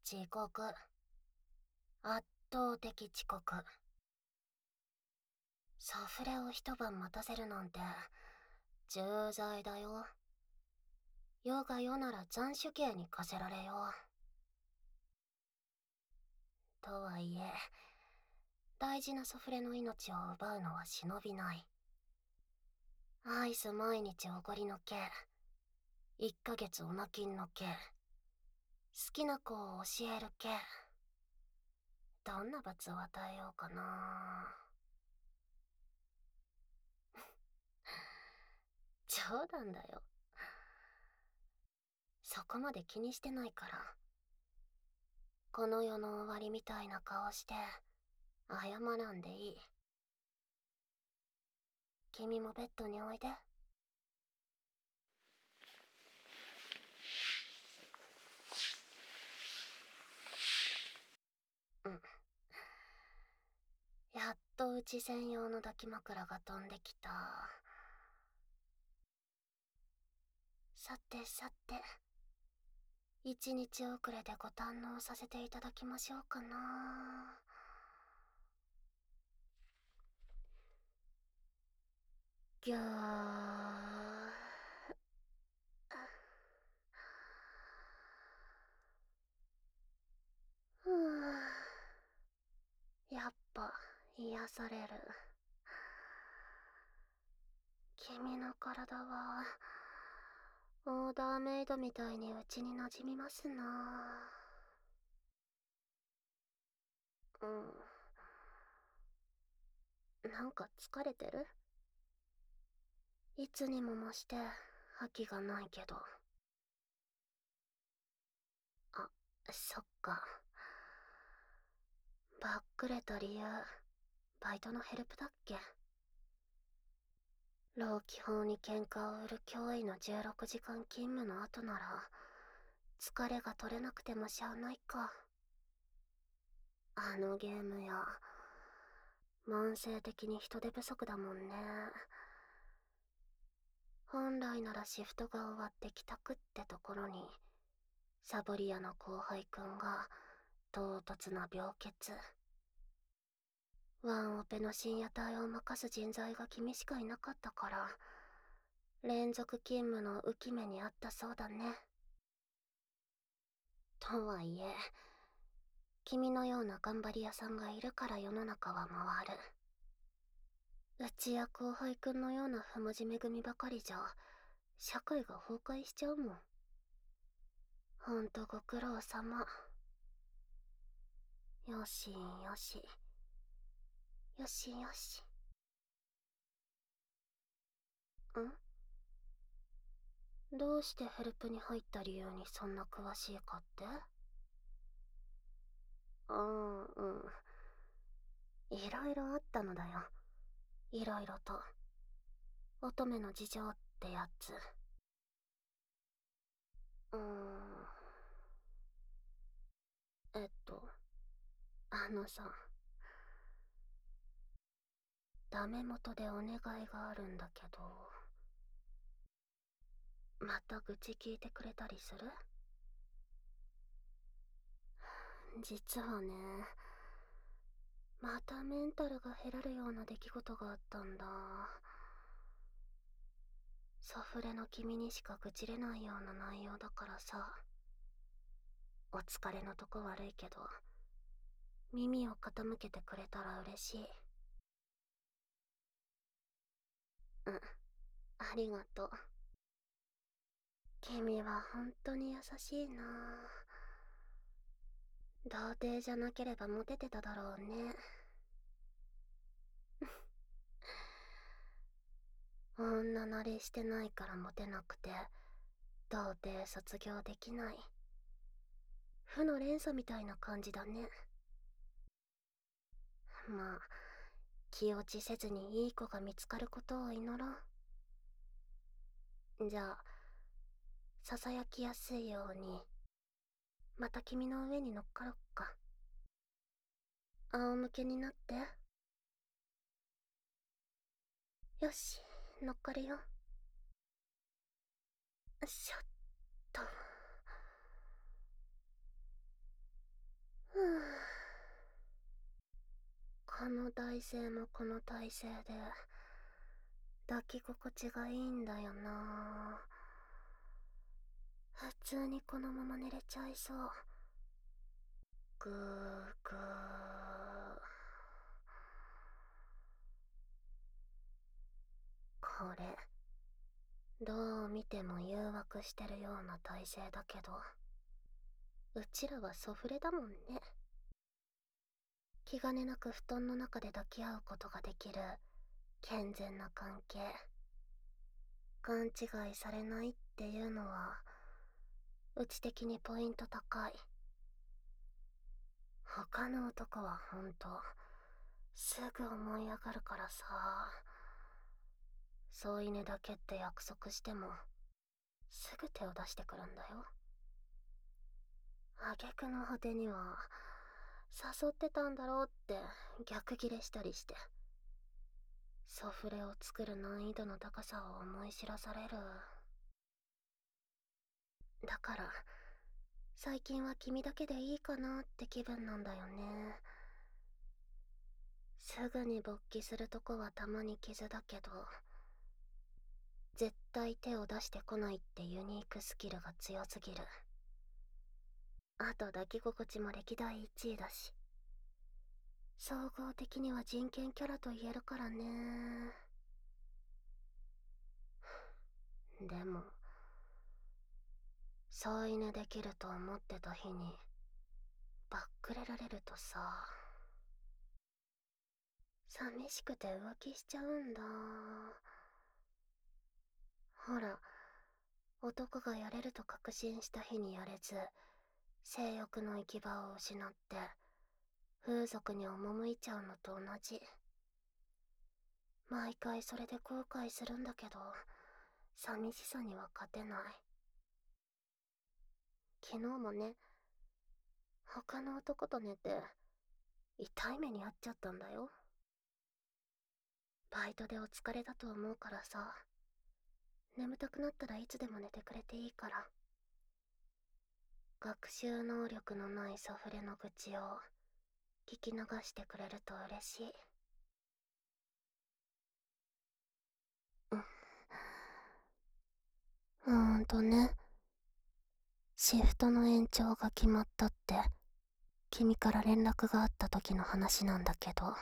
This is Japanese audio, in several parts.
遅刻。圧倒的遅刻。サフレを一晩待たせるなんて、重罪だよ。世が世なら斬首刑に課せられよう。とはいえ、大事なサフレの命を奪うのは忍びない。アイス毎日おごりの刑。1ヶ月おまきんの刑。好きな子を教える刑。どんな罰を与えようかな。冗談だよ。そこまで気にしてないから。この世の終わりみたいな顔して謝らんでいい。君もベッドにおいで。うん。やっとうち専用の抱き枕が飛んできた。さてさて、一日遅れでご堪能させていただきましょうかな。ぎゃー。ふぅ。やっぱ癒される。君の体はオーダーメイドみたいにうちに馴染みますな。うん。なんか疲れてる？いつにも増して覇気がないけど。あ、そっか。ばっくれた理由、バイトのヘルプだっけ？労基法に喧嘩を売る脅威の16時間勤務の後なら、疲れが取れなくてもしゃあないか。あのゲームや、慢性的に人手不足だもんね。本来ならシフトが終わって帰宅ってところに、サボリアの後輩くんが唐突な病欠。ワンオペの深夜帯を任す人材が君しかいなかったから、連続勤務の浮き目にあったそうだね。とはいえ、君のような頑張り屋さんがいるから世の中は回る。うちや後輩くんのような不真面目組ばかりじゃ、社会が崩壊しちゃうもん。ほんとご苦労様。よしよし。よしよし。どうしてヘルプに入った理由にそんな詳しいかって？いろいろあったのだよ。いろいろと。乙女の事情ってやつ。うーん。えっと、あのさ、ダメ元でお願いがあるんだけど、また愚痴聞いてくれたりする？実はね、またメンタルが減らるような出来事があったんだ。サフレの君にしか愚痴れないような内容だからさ。お疲れのとこ悪いけど、耳を傾けてくれたら嬉しい。うん、ありがとう。君は本当に優しいな。童貞じゃなければモテてただろうね。女慣れしてないからモテなくて、童貞卒業できない。負の連鎖みたいな感じだね。まあ、気落ちせずにいい子が見つかることを祈ろう。じゃあ、ささやきやすいように、また君の上に乗っかろっか。仰向けになって。よし、乗っかるよ。しょっと。 この体勢もこの体勢で抱き心地がいいんだよな。普通にこのまま寝れちゃいそう。ぐーぐー。これどう見ても誘惑してるような体勢だけど、うちらはソフレだもんね。気兼ねなく布団の中で抱き合うことができる健全な関係。勘違いされないっていうのはうち的にポイント高い。他の男はほんとすぐ思い上がるからさ、添い寝だけって約束してもすぐ手を出してくるんだよ。挙句の果てには誘ってたんだろうって逆ギレしたりして、ソフレを作る難易度の高さを思い知らされる。だから最近は君だけでいいかなって気分なんだよね。すぐに勃起するとこはたまに傷だけど、絶対手を出してこないってユニークスキルが強すぎる。あと抱き心地も歴代1位だし、総合的には人権キャラと言えるからね。でも添い寝できると思ってた日にバックレられるとさ、寂しくて浮気しちゃうんだ。ほら、男がやれると確信した日にやれず、性欲の行き場を失って風俗に赴いちゃうのと同じ。毎回それで後悔するんだけど、寂しさには勝てない。昨日もね、他の男と寝て痛い目に遭っちゃったんだよ。バイトでお疲れだと思うからさ、眠たくなったらいつでも寝てくれていいから。学習能力のないソフレの愚痴を聞き流してくれると嬉しい。ね、シフトの延長が決まったって君から連絡があった時の話なんだけど、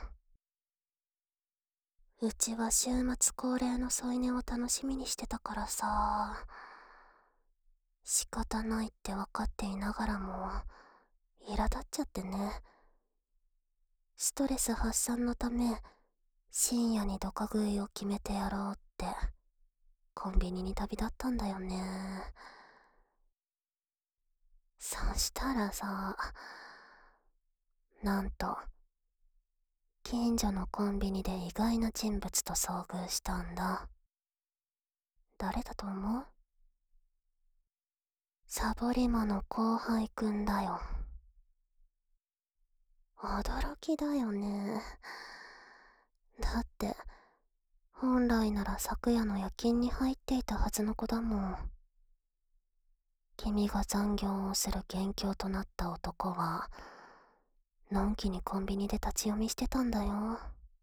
うちは週末恒例の添い寝を楽しみにしてたからさ、仕方ないって分かっていながらも苛立っちゃってね。ストレス発散のため深夜にドカ食いを決めてやろうってコンビニに旅立ったんだよね。そしたらさ、なんと近所のコンビニで意外な人物と遭遇したんだ。誰だと思う？サボリマの後輩くんだよ。驚きだよね。だって本来なら昨夜の夜勤に入っていたはずの子だもん。君が残業をする元凶となった男はのんきにコンビニで立ち読みしてたんだよ。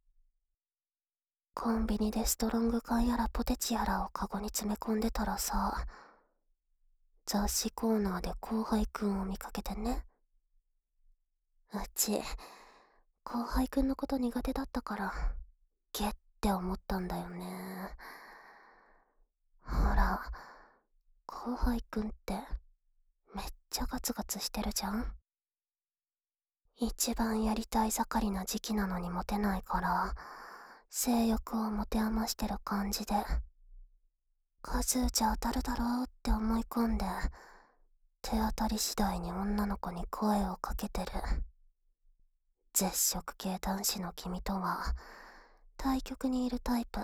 コンビニでストロング缶やらポテチやらをカゴに詰め込んでたらさ、雑誌コーナーで後輩くんを見かけてね。うち後輩くんのこと苦手だったからゲッって思ったんだよね。ほら、後輩くんってめっちゃガツガツしてるじゃん。一番やりたい盛りな時期なのにモテないから、性欲を持て余してる感じで、数打ち当たるだろうって思い込んで、手当たり次第に女の子に声をかけてる。絶食系男子の君とは対極にいるタイプ。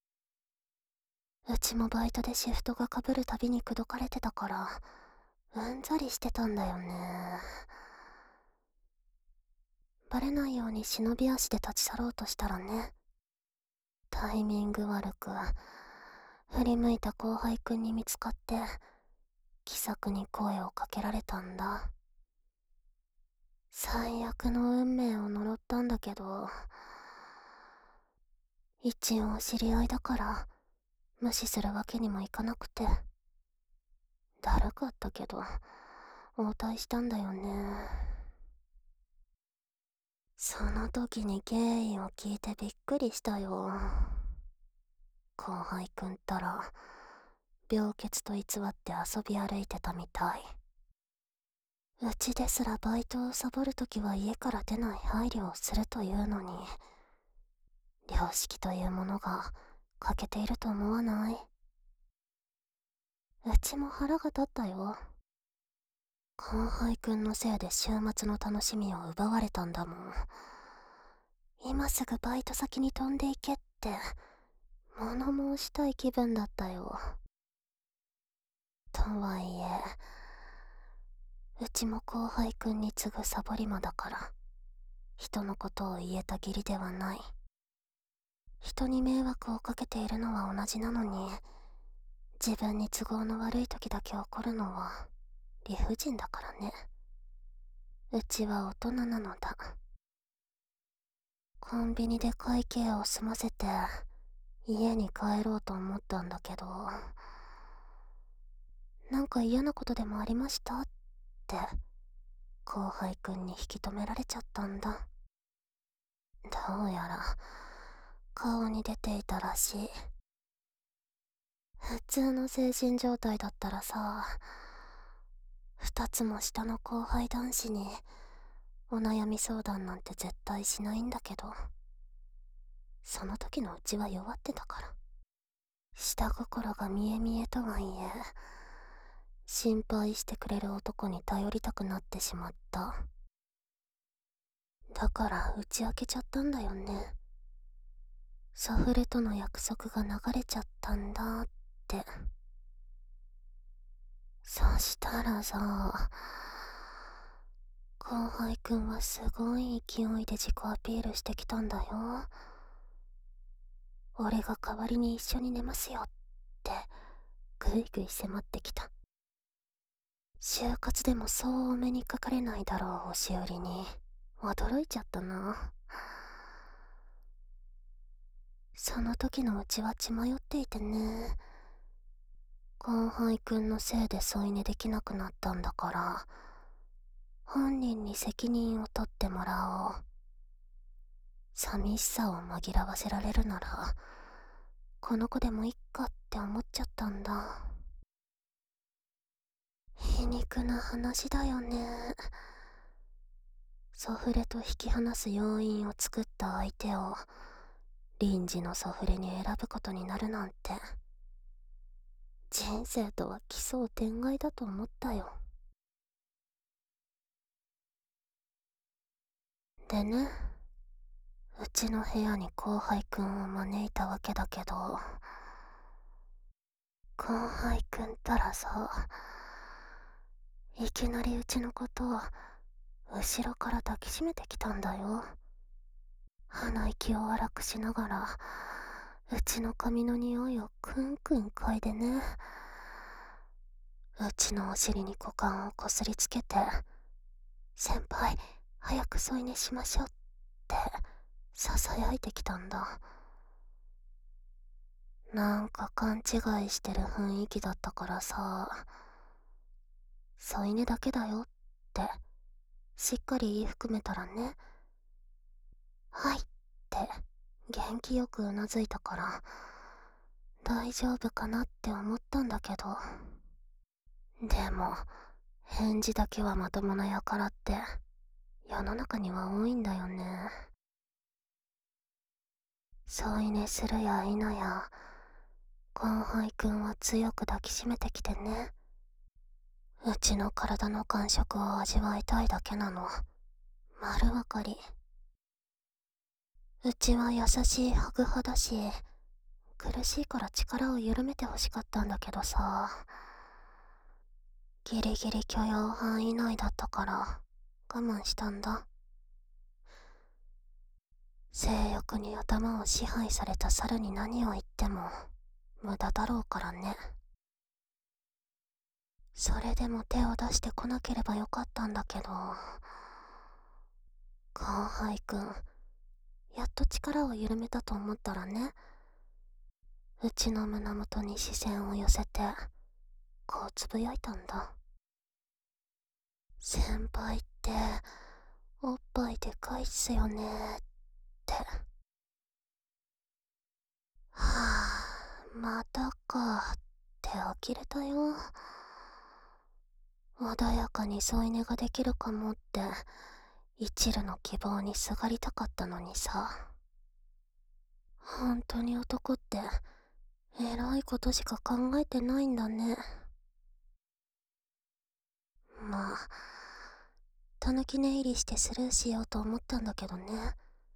うちもバイトでシフトが被るたびに口説かれてたからうんざりしてたんだよね。バレないように忍び足で立ち去ろうとしたらね、タイミング悪く振り向いた後輩くんに見つかって気さくに声をかけられたんだ。 最悪の運命を呪ったんだけど、一応知り合いだから無視するわけにもいかなくて、だるかったけど応対したんだよね。その時に原因を聞いてびっくりしたよ。後輩くんったら病欠と偽って遊び歩いてたみたい。うちですらバイトをサボるときは家から出ない配慮をするというのに、良識というものが欠けていると思わない？うちも腹が立ったよ。後輩くんのせいで週末の楽しみを奪われたんだもん。今すぐバイト先に飛んでいけって物申したい気分だったよ。とはいえ、うちも後輩くんに次ぐサボり魔だから人のことを言えた義理ではない。人に迷惑をかけているのは同じなのに、自分に都合の悪い時だけ怒るのは理不尽だからね。うちは大人なのだ。コンビニで会計を済ませて家に帰ろうと思ったんだけど、なんか嫌なことでもありましたって後輩くんに引き止められちゃったんだ。どうやら顔に出ていたらしい。普通の精神状態だったらさ、二つも下の後輩男子にお悩み相談なんて絶対しないんだけど、その時のうちは弱ってたから。下心が見え見えとはいえ、心配してくれる男に頼りたくなってしまった。だから打ち明けちゃったんだよね。サフレとの約束が流れちゃったんだって。そしたらさ、後輩くんはすごい勢いで自己アピールしてきたんだよ。俺が代わりに一緒に寝ますよってぐいぐい迫ってきた。就活でもそうお目にかかれないだろう押し売りに驚いちゃったな。その時のうちは血迷っていてね。後輩くんのせいで添い寝できなくなったんだから、本人に責任を取ってもらおう。寂しさを紛らわせられるならこの子でもいっかって思っちゃったんだ。皮肉な話だよね。ソフレと引き離す要因を作った相手を臨時のソフレに選ぶことになるなんて、人生とは奇想天外だと思ったよ。でね、うちの部屋に後輩くんを招いたわけだけど、後輩くんったらさ、いきなりうちのことを後ろから抱きしめてきたんだよ。鼻息を荒くしながらうちの髪の匂いをクンクン嗅いでね、うちのお尻に股間をこすりつけて、先輩早く添い寝しましょうってささやいてきたんだ。なんか勘違いしてる雰囲気だったからさ、添い寝だけだよってしっかり言い含めたらね、はいって元気よくうなずいたから大丈夫かなって思ったんだけど、でも返事だけはまともな輩って世の中には多いんだよね。添い寝するや否や後輩くんは強く抱きしめてきてね、うちの体の感触を味わいたいだけなの丸わかり。うちは優しいハグ派だし、苦しいから力を緩めてほしかったんだけどさ、ギリギリ許容範囲内だったから我慢したんだ。性欲に頭を支配された猿に何を言っても無駄だろうからね。それでも手を出してこなければよかったんだけど、 後輩くん、やっと力を緩めたと思ったらね、うちの胸元に視線を寄せて、こうつぶやいたんだ。先輩って、おっぱいでかいっすよねって。はぁ、またかって呆れたよ。穏やかに添い寝ができるかもって、一縷の希望にすがりたかったのにさ。本当に男って、エロいことしか考えてないんだね。まあ、たぬき寝入りしてスルーしようと思ったんだけどね。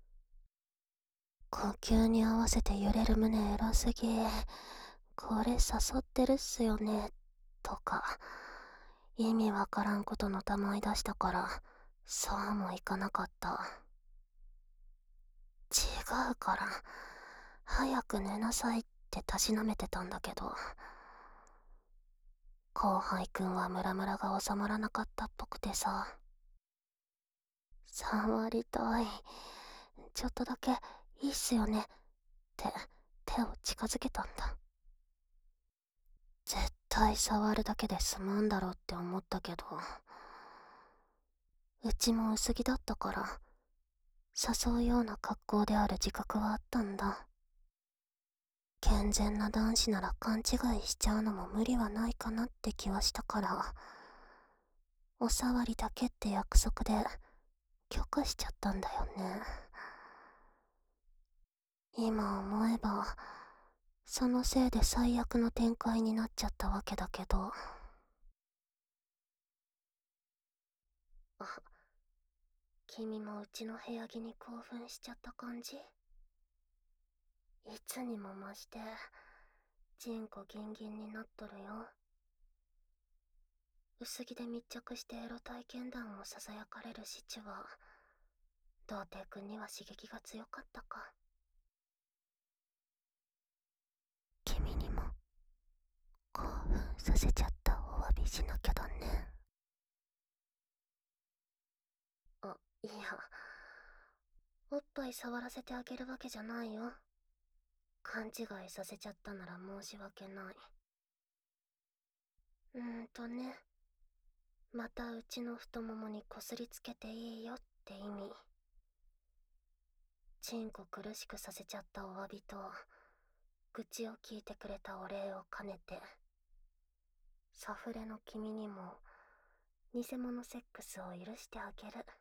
呼吸に合わせて揺れる胸エロすぎ。これ誘ってるっすよね。とか、意味わからんことのたまい出したから、そうもいかなかった。違うから、早く寝なさいってたしなめてたんだけど、後輩くんはムラムラが収まらなかったっぽくてさ。触りたい。ちょっとだけいいっすよねって手を近づけたんだ。絶対触るだけで済むんだろうって思ったけど、うちも薄着だったから誘うような格好である自覚はあったんだ。健全な男子なら勘違いしちゃうのも無理はないかなって気はしたから、お触りだけって約束で許可しちゃったんだよね。今思えば、そのせいで最悪の展開になっちゃったわけだけど。あ、君もうちの部屋着に興奮しちゃった感じ？いつにも増して、チンコギンギンになっとるよ。薄着で密着してエロ体験談を囁かれるシチュは、童貞君には刺激が強かったか。君にも興奮させちゃったお詫びしなきゃだね。あ、いや、おっぱい触らせてあげるわけじゃないよ。勘違いさせちゃったなら申し訳ない。ね、またうちの太ももにこすりつけていいよって意味。チンコ苦しくさせちゃったお詫びと、愚痴を聞いてくれたお礼を兼ねて、サフレの君にも偽物セックスを許してあげる。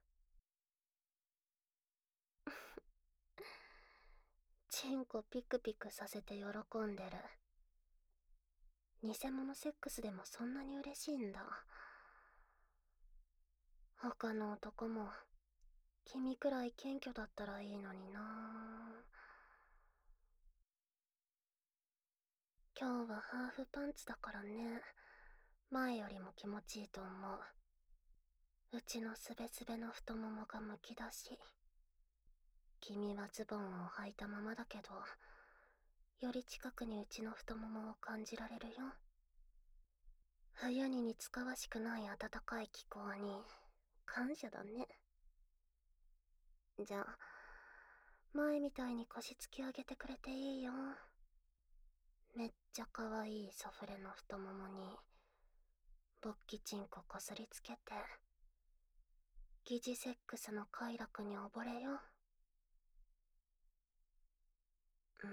チンコピクピクさせて喜んでる。偽物セックスでもそんなに嬉しいんだ。他の男も君くらい謙虚だったらいいのにな。今日はハーフパンツだからね。前よりも気持ちいいと思う。うちのすべすべの太ももがむき出し。君はズボンを履いたままだけど、より近くにうちの太ももを感じられるよ。冬に似つかわしくない暖かい気候に感謝だね。じゃあ、前みたいに腰突き上げてくれていいよ。めっちゃ可愛いソフレの太ももに勃起チンコこすりつけて、疑似セックスの快楽に溺れよ。うん。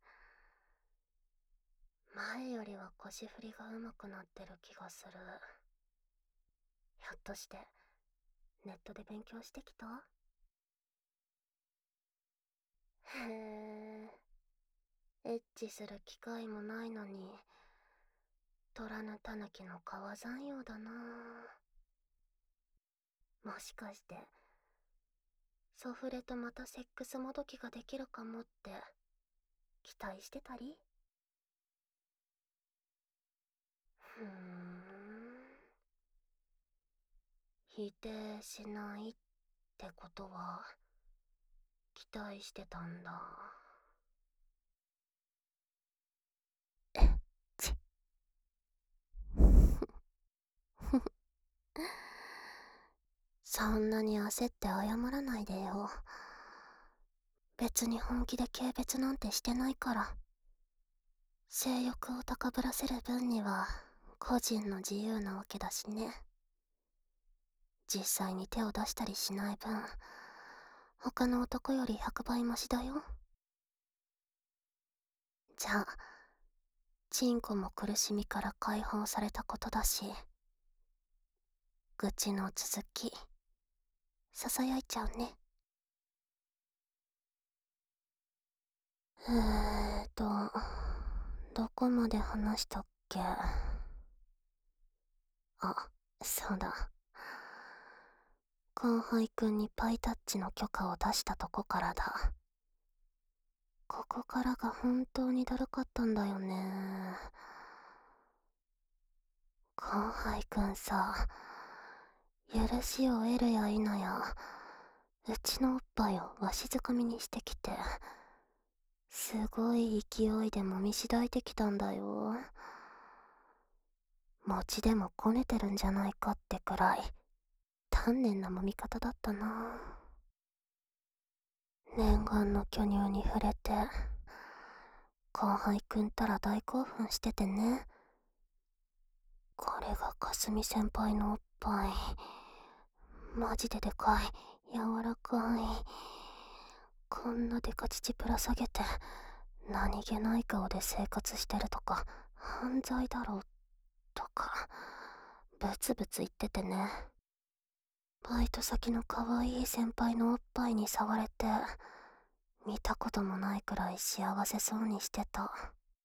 前よりは腰振りが上手くなってる気がする。ひょっとしてネットで勉強してきた？へえ、エッチする機会もないのに、虎のたぬきの川山用だな。もしかしてソフレとまたセックスもどきができるかもって期待してたり？ふーん。否定しないってことは期待してたんだ。ちそんなに焦って謝らないでよ。別に本気で軽蔑なんてしてないから。性欲を高ぶらせる分には個人の自由なわけだしね。実際に手を出したりしない分、他の男より100倍マシだよ。じゃあ、チンコも苦しみから解放されたことだし、愚痴の続き、囁いちゃうね。どこまで話したっけ？あ、そうだ。後輩くんにパイタッチの許可を出したとこからだ。ここからが本当にだるかったんだよね。後輩くんさ、許しを得るや否や、うちのおっぱいをわしづかみにしてきて、すごい勢いで揉みしだいてきたんだよ。餅でもこねてるんじゃないかってくらい丹念な揉み方だったな。念願の巨乳に触れて、後輩くんたら大興奮しててね。これがかすみ先輩のおっぱい。マジででかい、柔らかい。こんなデカ乳ぶら下げて何気ない顔で生活してるとか犯罪だろとかブツブツ言っててね。バイト先の可愛い先輩のおっぱいに触れて、見たこともないくらい幸せそうにしてた。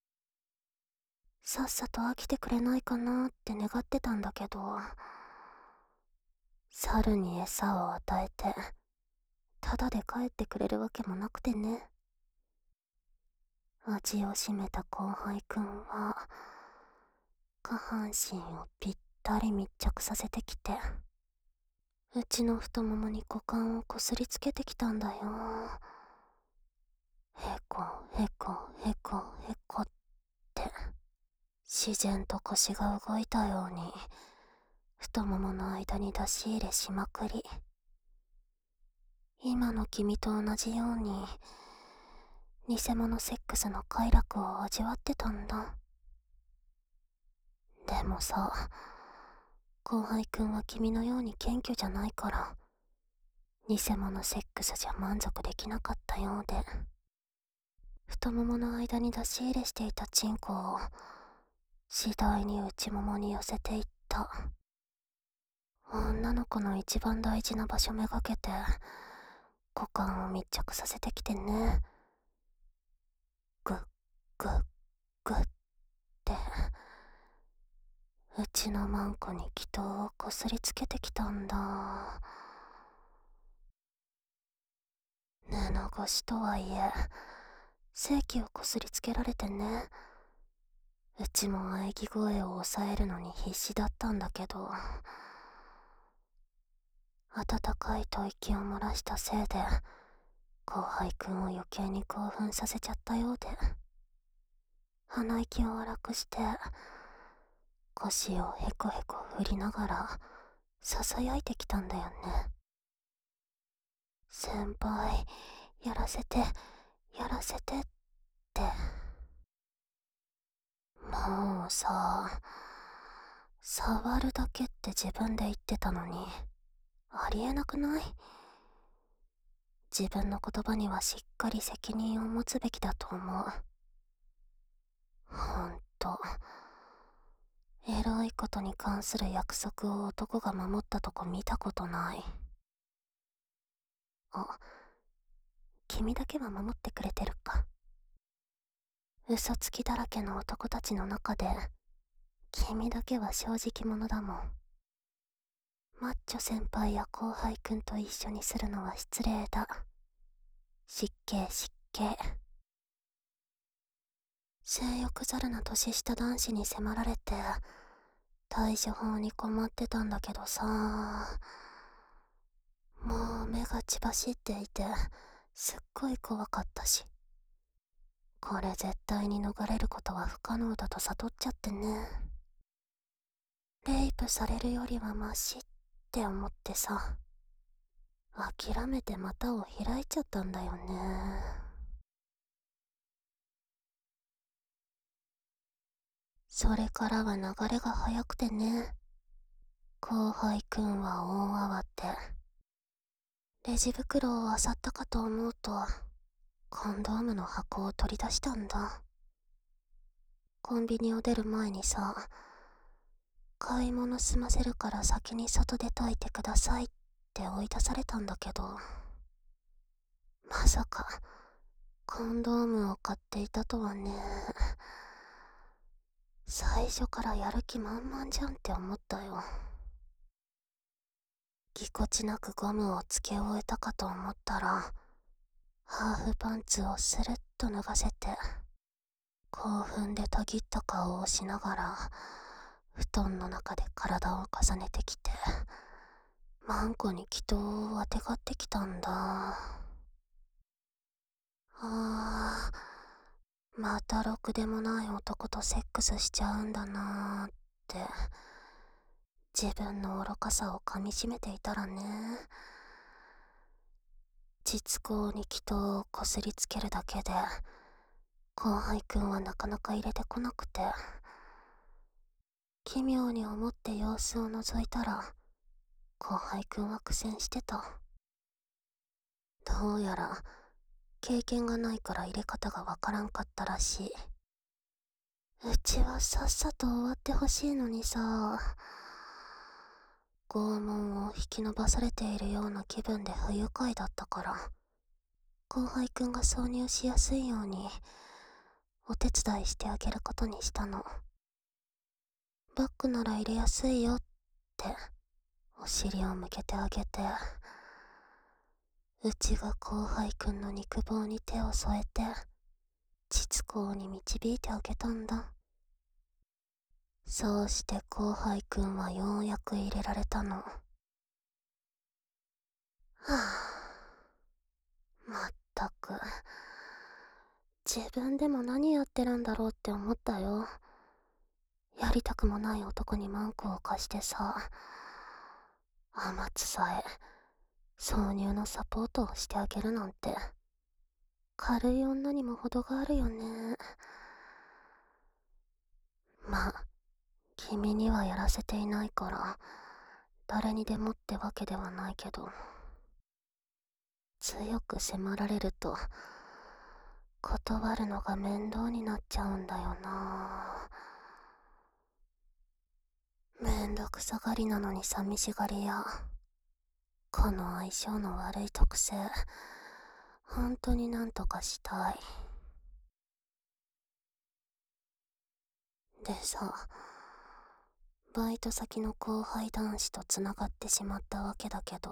さっさと飽きてくれないかなって願ってたんだけど、猿に餌を与えてただで帰ってくれるわけもなくてね。味を占めた後輩くんは下半身をぴったり密着させてきて、うちの太ももに股間をこすりつけてきたんだよ。へこへこへこへこって自然と腰が動いたように太ももの間に出し入れしまくり、今の君と同じように偽物セックスの快楽を味わってたんだ。でもさ、後輩くんは君のように謙虚じゃないから、偽物セックスじゃ満足できなかったようで、太ももの間に出し入れしていたチンコを次第に内ももに寄せていった。女の子の一番大事な場所めがけて股間を密着させてきてね。グッグッグッって、うちのマンコに気筒をこすりつけてきたんだ。布越しとはいえ性器をこすりつけられてね。うちも喘ぎ声を抑えるのに必死だったんだけど、温かい吐息を漏らしたせいで後輩くんを余計に興奮させちゃったようで、鼻息を荒くして腰をヘコヘコ振りながら囁いてきたんだよね。先輩、やらせてやらせてって。もうさ、触るだけって自分で言ってたのにありえなくない？自分の言葉にはしっかり責任を持つべきだと思う。ほんと、エロいことに関する約束を男が守ったとこ見たことない。あ、君だけは守ってくれてるか。嘘つきだらけの男たちの中で君だけは正直者だもん。マッチョ先輩や後輩くんと一緒にするのは失礼だ。失敬失敬。性欲ざるな年下男子に迫られて対処法に困ってたんだけどさ、もう目が血走っていてすっごい怖かったし、これ絶対に逃れることは不可能だと悟っちゃってね。レイプされるよりはマシって思ってさ。 諦めて股を開いちゃったんだよね。それからは流れが早くてね。後輩くんは大慌て。レジ袋を漁ったかと思うと、コンドームの箱を取り出したんだ。コンビニを出る前にさ、買い物済ませるから先に外出といてくださいって追い出されたんだけど、まさかコンドームを買っていたとはね。最初からやる気満々じゃんって思ったよ。ぎこちなくゴムをつけ終えたかと思ったら、ハーフパンツをスルッと脱がせて、興奮でたぎった顔をしながら布団の中で体を重ねてきて、マンコに祈祷をあてがってきたんだ。またろくでもない男とセックスしちゃうんだなーって自分の愚かさをかみしめていたらね、膣口に祈祷をこすりつけるだけで後輩くんはなかなか入れてこなくて、奇妙に思って様子を覗いたら後輩くんは苦戦してた。どうやら経験がないから入れ方がわからんかったらしい。うちはさっさと終わってほしいのにさ、拷問を引き延ばされているような気分で不愉快だったから、後輩くんが挿入しやすいようにお手伝いしてあげることにしたの。バッグなら入れやすいよってお尻を向けてあげて、うちが後輩くんの肉棒に手を添えて膣口に導いてあげたんだ。そうして後輩くんはようやく入れられたの。はまったく自分でも何やってるんだろうって思ったよ。やりたくもない男にマンコを貸してさ、天津さえ挿入のサポートをしてあげるなんて、軽い女にも程があるよね。まあ君にはやらせていないから誰にでもってわけではないけど、強く迫られると断るのが面倒になっちゃうんだよな。めんどくさがりなのに寂しがり屋、この相性の悪い特性、本当になんとかしたい。でさ、バイト先の後輩男子とつながってしまったわけだけど、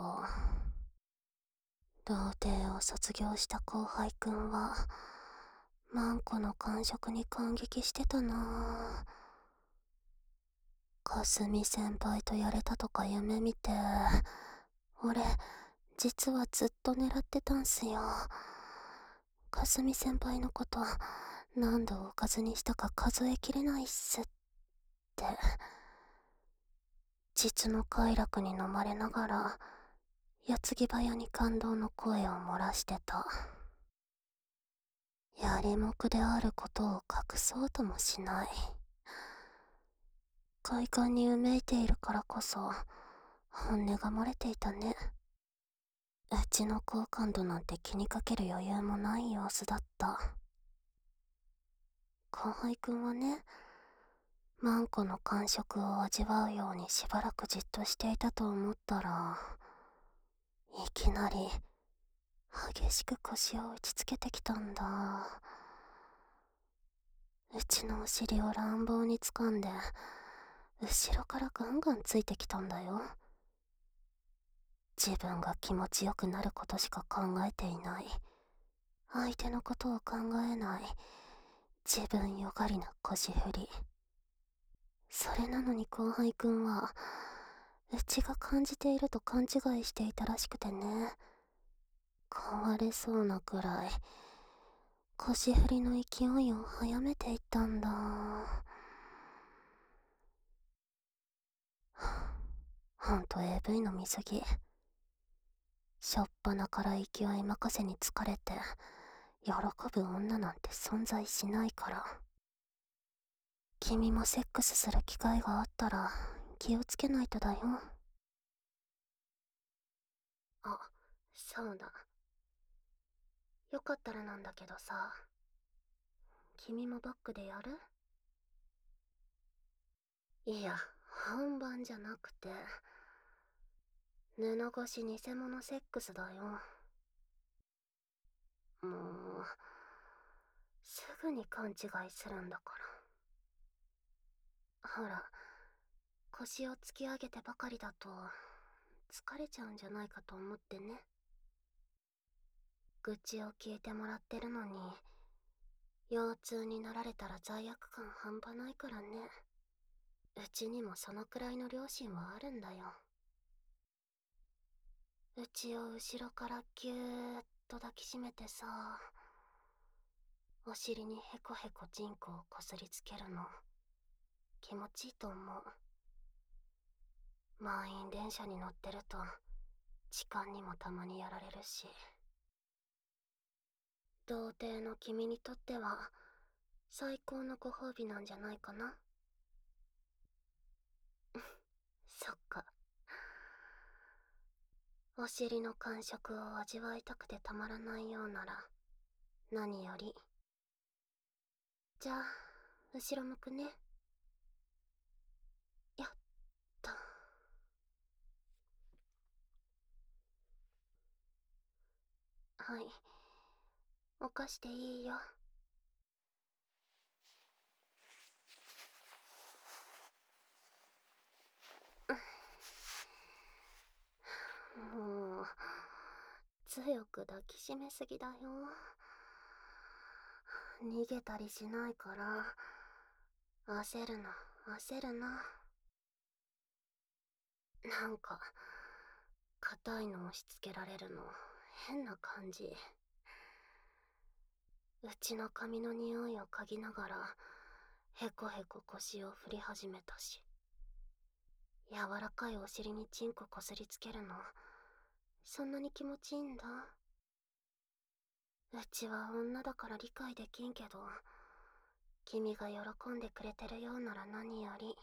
童貞を卒業した後輩くんはマンコの感触に感激してたなぁ。かすみ先輩とやれたとか夢見て、俺実はずっと狙ってたんすよ。かすみ先輩のこと何度おかずにしたか数えきれないっすって、実の快楽に飲まれながら矢継ぎ早に感動の声を漏らしてた。やりもくであることを隠そうともしない。快感にうめいているからこそ本音が漏れていたね。うちの好感度なんて気にかける余裕もない様子だった。後輩くんはね、マンコの感触を味わうようにしばらくじっとしていたと思ったら、いきなり激しく腰を打ちつけてきたんだ。うちのお尻を乱暴に掴んで後ろからガンガンついてきたんだよ。自分が気持ちよくなることしか考えていない、相手のことを考えない自分よがりな腰振り。それなのに後輩くんはうちが感じていると勘違いしていたらしくてね、壊れそうなくらい腰振りの勢いを早めていったんだ。ほんと AV の見過ぎ。 しょっぱなから勢い任せに疲れて喜ぶ女なんて存在しないから。君もセックスする機会があったら気をつけないとだよ。あ、そうだ。よかったらなんだけどさ、君もバックでやる？いや、本番じゃなくて、布越し偽物セックスだよ。もう、すぐに勘違いするんだから。ほら、腰を突き上げてばかりだと、疲れちゃうんじゃないかと思ってね。愚痴を聞いてもらってるのに、腰痛になられたら罪悪感半端ないからね。うちにもそのくらいの良心はあるんだよ。うちを後ろからぎゅーっと抱きしめてさ、お尻にヘコヘコチンコをこすりつけるの気持ちいいと思う。満員電車に乗ってると痴漢にもたまにやられるし、童貞の君にとっては最高のご褒美なんじゃないかな。そっか。お尻の感触を味わいたくてたまらないようなら何より。じゃあ後ろ向くね。やっと。はい、犯していいよ。もう強く抱きしめすぎだよ。逃げたりしないから焦るな、焦るな。なんか硬いの押し付けられるの変な感じ。うちの髪の匂いを嗅ぎながらヘコヘコ腰を振り始めたし、柔らかいお尻にチンコこすりつけるのそんなに気持ちいいんだ。うちは女だから理解できんけど、君が喜んでくれてるようなら何より。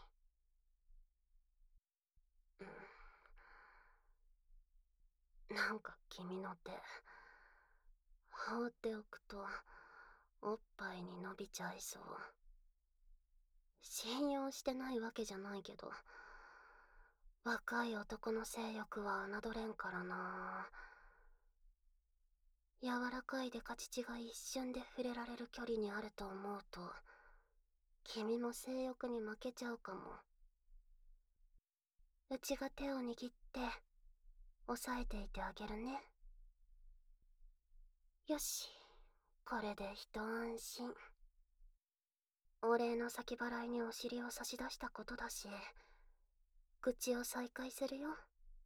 なんか君の手放っておくとおっぱいに伸びちゃいそう。信用してないわけじゃないけど、若い男の性欲は侮れんからな。柔らかいデカ乳が一瞬で触れられる距離にあると思うと、君も性欲に負けちゃうかも。うちが手を握って押さえていてあげるね。よし、これで一安心。お礼の先払いにお尻を差し出したことだし、口を再開するよ。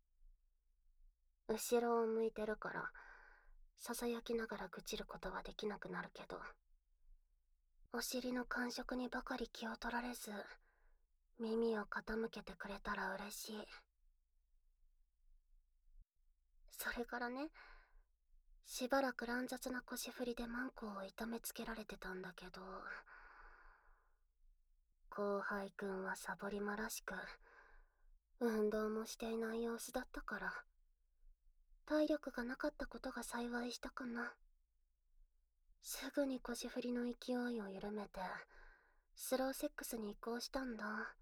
後ろを向いてるからささやきながら愚痴ることはできなくなるけど、お尻の感触にばかり気を取られず耳を傾けてくれたら嬉しい。それからね、しばらく乱雑な腰振りでマンコを痛めつけられてたんだけど、後輩くんはサボりまらしく運動もしていない様子だったから、体力がなかったことが幸いしたかな。すぐに腰振りの勢いを緩めてスローセックスに移行したんだ。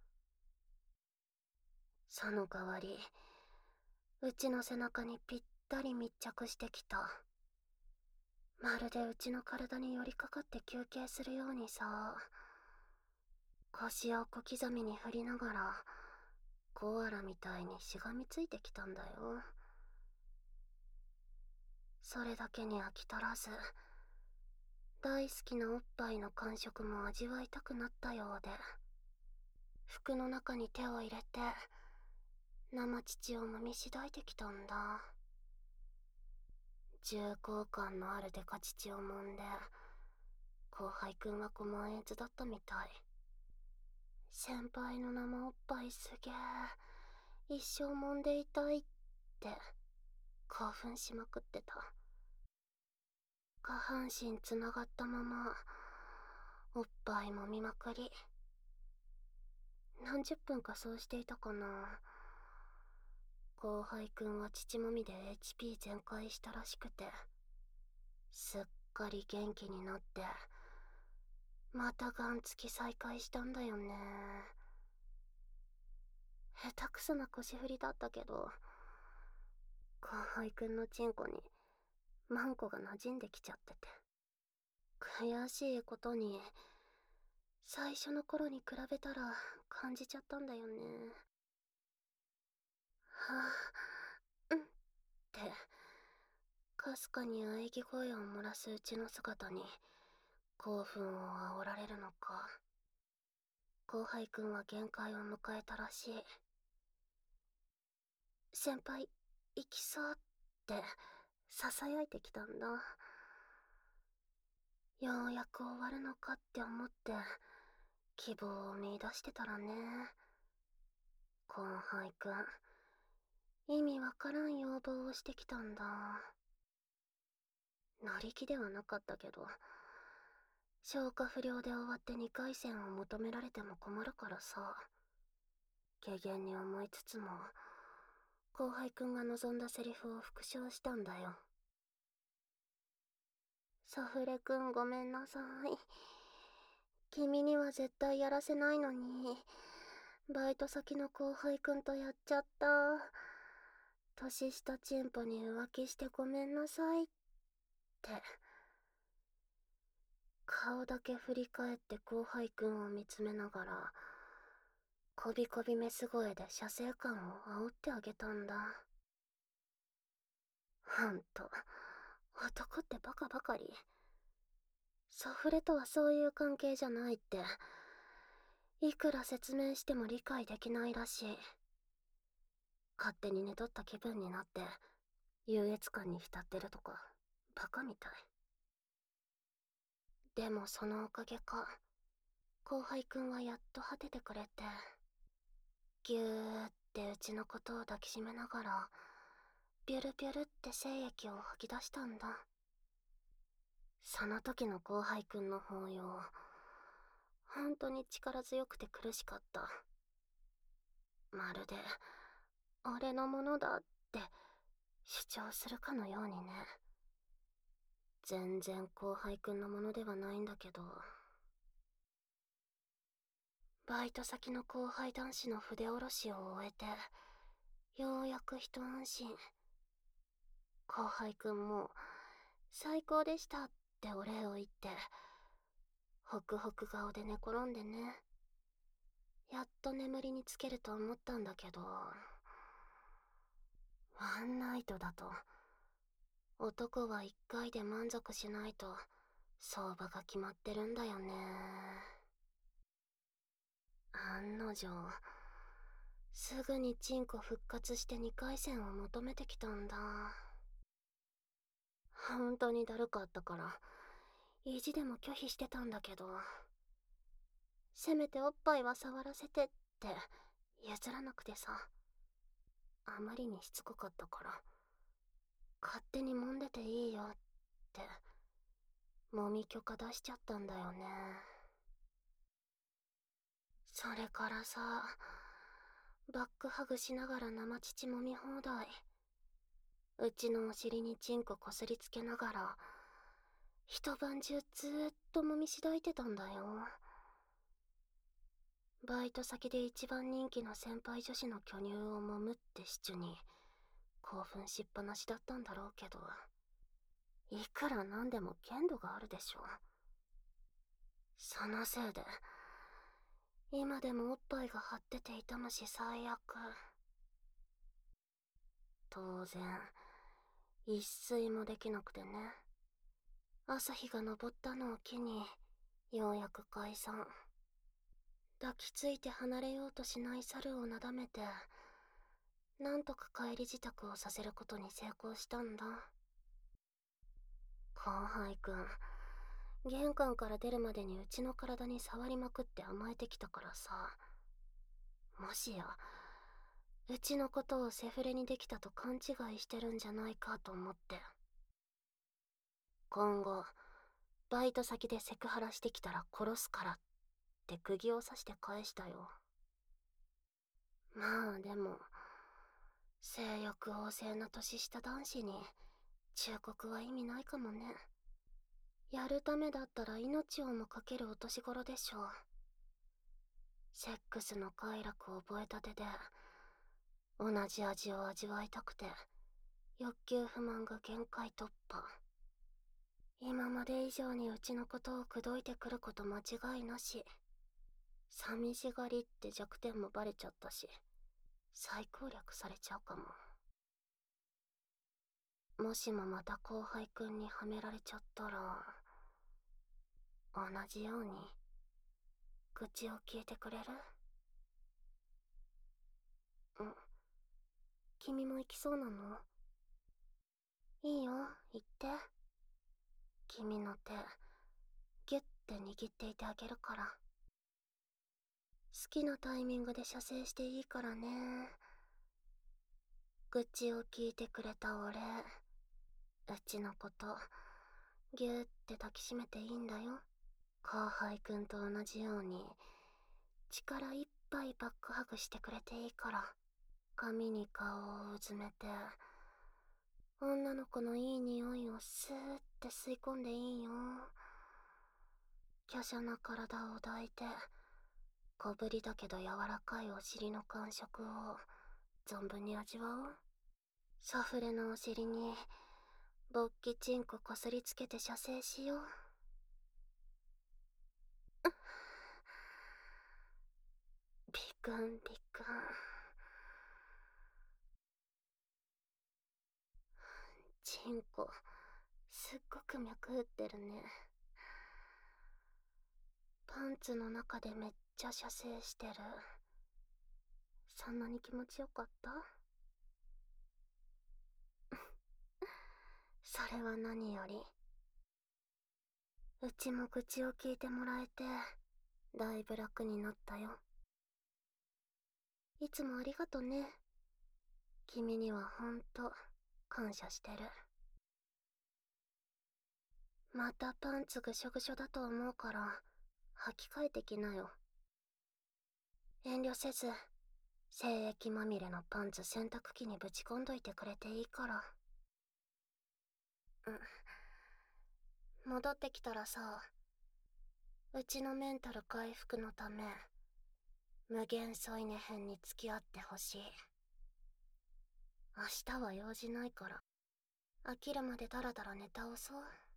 その代わりうちの背中にぴったり密着してきた。まるでうちの体に寄りかかって休憩するようにさ。腰を小刻みに振りながらコアラみたいにしがみついてきたんだよ。それだけに飽き足らず、大好きなおっぱいの感触も味わいたくなったようで、服の中に手を入れて生乳を揉みしだいてきたんだ。重厚感のあるデカ乳を揉んで、後輩くんはご満悦だったみたい。先輩の生おっぱいすげえ、一生揉んでいたいって。 興奮しまくってた。下半身つながったままおっぱいもみまくり。何十分かそうしていたかな。後輩くんは乳もみで HP 全開したらしくて、すっかり元気になってまたガンつき再開したんだよね。下手くそな腰振りだったけど、後輩くんのチンコにマンコが馴染んできちゃってて、悔しいことに最初の頃に比べたら感じちゃったんだよね。はぁ、うんってかすかに喘ぎ声を漏らすうちの姿に興奮を煽られるのか、後輩くんは限界を迎えたらしい。先輩行きそうって囁いてきたんだ。ようやく終わるのかって思って希望を見出してたらね。後輩くん意味わからん要望をしてきたんだ。乗り気ではなかったけど、消化不良で終わって2回戦を求められても困るからさ、軽減に思いつつも後輩くんが望んだセリフを復唱したんだよ。サフレくんごめんなさい。君には絶対やらせないのに、バイト先の後輩くんとやっちゃった。年下チンポに浮気してごめんなさいって。顔だけ振り返って後輩くんを見つめながら、こびこびメス声で射精感を煽ってあげたんだ。ほんと、男ってバカばかり。サフレとはそういう関係じゃないって、いくら説明しても理解できないらしい。勝手に寝取った気分になって優越感に浸ってるとかバカみたい。でもそのおかげか、後輩くんはやっと果ててくれて、ぎゅーってうちのことを抱きしめながらビュルビュルって精液を吐き出したんだ。その時の後輩くんの抱擁、本当に力強くて苦しかった。まるで俺のものだって主張するかのようにね。全然後輩くんのものではないんだけど、バイト先の後輩男子の筆下ろしを終えてようやく一安心。後輩くんも最高でしたってお礼を言ってホクホク顔で寝転んでね、やっと眠りにつけると思ったんだけど、ワンナイトだと男は一回で満足しないと相場が決まってるんだよね。案の定すぐにチンコ復活して2回戦を求めてきたんだ。本当にだるかったから意地でも拒否してたんだけど、せめておっぱいは触らせてって譲らなくてさ、あまりにしつこかったから勝手に揉んでていいよって揉み許可出しちゃったんだよね。それからさ、バックハグしながら生乳揉み放題、うちのお尻にチンコこすりつけながら一晩中ずーっと揉みしだいてたんだよ。バイト先で一番人気の先輩女子の巨乳を揉むってシチュに興奮しっぱなしだったんだろうけど、いくらなんでも限度があるでしょ。そのせいで今でもおっぱいが張ってて痛むし最悪。当然一睡もできなくてね。朝日が昇ったのを機にようやく解散。抱きついて離れようとしない猿をなだめてなんとか帰り支度をさせることに成功したんだ。後輩くん玄関から出るまでにうちの体に触りまくって甘えてきたからさ、もしやうちのことをセフレにできたと勘違いしてるんじゃないかと思って。今後バイト先でセクハラしてきたら殺すからって釘を刺して返したよ。まあでも性欲旺盛な年下男子に忠告は意味ないかもね。やるためだったら命をもかけるお年頃でしょう。セックスの快楽を覚えたてで同じ味を味わいたくて欲求不満が限界突破。今まで以上にうちのことを口説いてくること間違いなし。寂しがりって弱点もバレちゃったし再攻略されちゃうかも。もしもまた後輩くんにはめられちゃったら同じように愚痴を聞いてくれる？うん。君も行きそうなの？いいよ、行って。君の手ギュッて握っていてあげるから。好きなタイミングで射精していいからね。愚痴を聞いてくれたお礼、うちのことギュッて抱きしめていいんだよ。後輩くんと同じように力いっぱいバックハグしてくれていいから。髪に顔をうずめて女の子のいい匂いをスーって吸い込んでいいよ。華奢な体を抱いて小ぶりだけど柔らかいお尻の感触を存分に味わおう。サフレのお尻に勃起チンコこすりつけて射精しよう。ビクンビクン。チンコすっごく脈打ってるね。パンツの中でめっちゃ射精してる。そんなに気持ちよかった？それは何より。うちも愚痴を聞いてもらえてだいぶ楽になったよ。いつもありがとね。君にはほんと感謝してる。またパンツぐしょぐしょだと思うから履き替えてきなよ。遠慮せず精液まみれのパンツ洗濯機にぶち込んどいてくれていいから。戻ってきたらさ、うちのメンタル回復のため無限添い寝編に付き合ってほしい。明日は用事ないから飽きるまでダラダラネタをそう。